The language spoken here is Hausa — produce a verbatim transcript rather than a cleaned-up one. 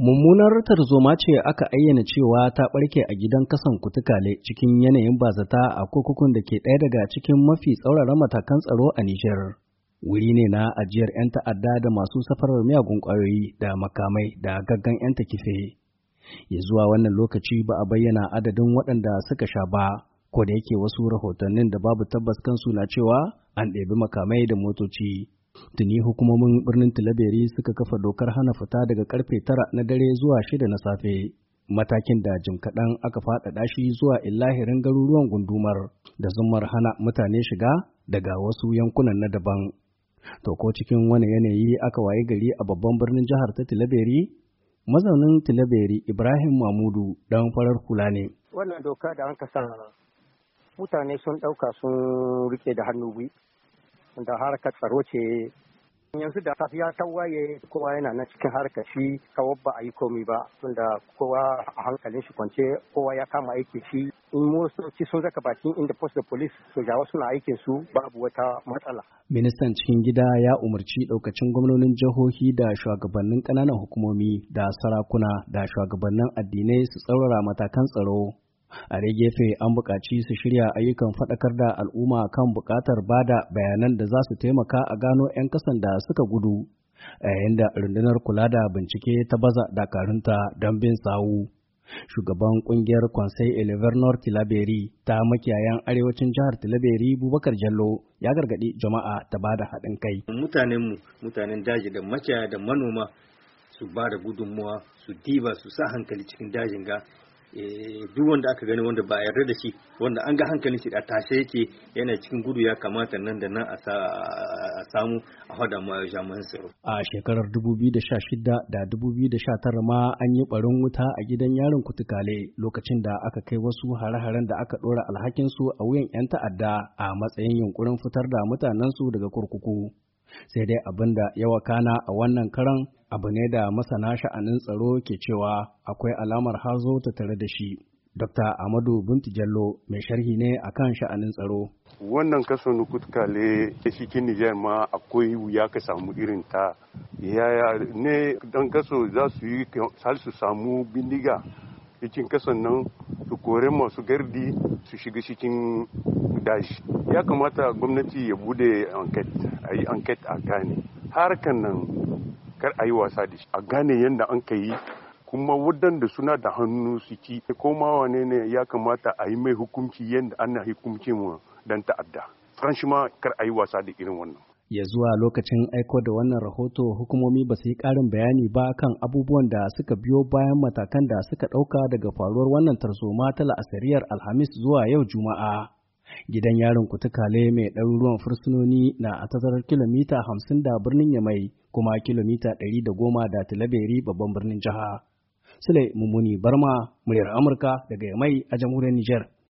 Mummunar tarzoma ce aka ayyana cewa ta ɓarke a gidan kasan Kutukale cikin yanayin bazata a kurkukun da ke ɗaya daga cikin mafi tsauraran matakan tsaro a Nijar. Wuri ne na ajiyar 'yan ta'adda da masu safarar miyagun ƙwayoyi da makamai da gaggan 'yan takife. Ya zuwa wannan lokaci ba a bayyana adadin waɗanda suka sha ba, ko da yake wasu rahotannin da babu tabbas kansu na cewa an ɗebi makamai da motoci. Tuni hukumomin birnin Tilaberi suka kafa dokar hana fita daga karfe tara na dare zuwa shida na safe, matakin da jim kaɗan aka faɗaɗa shi zuwa illahirin garuruwan gundumar da zumar hana mutane shiga daga wasu yankunan na daban. To ko cikin wani yanayi aka waye gari a babban birnin jihar ta Tilaberi? Mazaunin Tilaberi Ibrahim Mamudu dan farar hula ne. Wannan doka da an sa mutane sun ɗauka sun rike da hannu biyu. Da harkar tsaro ce yanzu da safiya ta waye kowa yana na cikin harkar shi kawai ba a yi komi ba tunda kowa a hankalin shi kwance kowa ya kama aikin shi in motoci sun zaka bakin inda post da police sojawa suna aikin su babu wata matsala. Ministan cikin gida ya umarci daukacin gwamnonin jihohi da shugabannin ƙananan hukumomi da sarakuna da shugabannin addinai su tsaurara matakan tsaro. A gefe an buƙaci su shirya ayyukan faɗakar da al'umma kan buƙatar bada bayanan da za su taimaka a gano 'yan kasan da suka gudu, a yayin da rundunar kula da bincike ta baza dakarunta don bin sawu. Shugaban ƙungiyar Conseil Elever North Tilaberi ta makiyayan arewacin jihar Tilaberi Bubakar Jallo ya gargaɗi jama'a ta bada haɗin kai. Mutanenmu, mutanen daji da makiyaya da manoma su ba da gudunmuwa, su diba, su sa hankali cikin dajin ga. Duk wanda aka gani wanda ba a yarda da shi wanda an ga hankalin shi a tashe yake yana cikin gudu ya kamata nan da nan a samu a hada ma jami'an tsaro. A shekarar dubu biyu da sha shida da dubu biyu da sha tara ma an yi barin wuta a gidan yarin Kutukale lokacin da aka kai wasu hare-haren da aka ɗora alhakinsu a wuyan 'yan ta'adda a matsayin yunkurin fitar da mutanensu daga kurkuku. Sai dai abin da ya wakana a wannan karan abu ne da masana sha'anin tsaro ke cewa akwai alamar hazo ta tare da shi. Dokta Amadu Bintu Jallo mai sharhi ne akan sha'anin tsaro. Wannan kaso na Kutukale cikin Nijar ma akwai wuya ka samu irin ta. Yaya ne dan kaso za su yi har su samu bindiga cikin kason nan su kore masu gardi su shiga cikin dashi. Ya kamata gwamnati ya bude anket, a yi anket a gane. Harkan nan kar a yi wasa da shi, a gane yadda an ka yi kuma waɗanda suna da hannu su ci koma wane ne ya kamata a yi mai hukunci yadda ana hukunci mu dan ta'adda. Franchement kar a yi wasa da irin wannan. Ya zuwa lokacin aiko da wannan rahoto hukumomi ba su yi ƙarin bayani ba kan abubuwan da suka biyo bayan matakan da suka ɗauka daga faruwar wannan tarzoma ta la'asariyar Alhamis zuwa yau Juma'a. Gidan yarin Kutukale mai ɗaruruwan fursunoni na a tazarar kilomita hamsin da birnin Yamai kuma kilomita ɗari da goma da Tilaberi babban birnin jiha. Sule Mummuni Barma, muryar Amurka daga Yamai a jamhuriyar Nijar.